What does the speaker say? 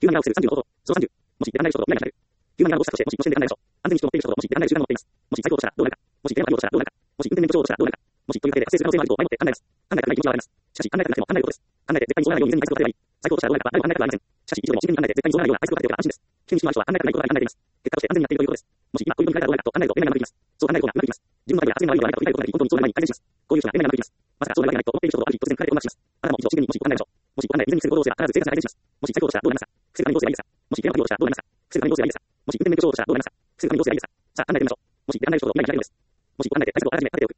急なミラーをする30の方法。その30。もし、ベランダイル衝動、未来がなる。急なミラーを防止として、もし、の視点でベランダイル衝動。安全に人を持っている衝動、もし、ベランダイル集団を持っています。もし、最高としたらどうなるか。もし、電話利用としたらどうなるか。もし、運転免許証としたらどうなるか。もし、というわけで発生する可能性もあると前もって考えます。考えたくない気持ちはあります。しかし、考えたくなくても考えることです。考えて絶対にそうならないように全に対策を立てればいい。最高としたらどうなるか、誰も考えたくはありません。しかし、一度でも真剣に考えて絶対にそうならないような対策を立てておけば安心です。危険にしのある人は考えたくないことばかり考えています。結果として安全になっているということです。もし今、恋人に変えたらどうなるかと考えると夢が長くいきます。そう考える方が長くいきます。自分の中では発言の悪いのは何かと理解ることができ、本当にそうなる前に改善します。こういう人が夢が長くいきます。まさかそうなるわけがないと思っている人とある日突然彼で音楽します。あなたも以上真剣にもし考えましょう。もし考え水にする行動をすれば必ず正確な改善します。もし最高としたらどうなりますか。防ぐためにどうすればいいですか。もし電話利用としたらどうなりますか。防ぐためにどうすればいいですか。もし運転免許証としたらどうなりますか。防ぐためにどうすればいいですか。さあ考えてみましょう。もしベランダイル衝動、未来になるのです。もし考えて対策をあらかじめ立てておく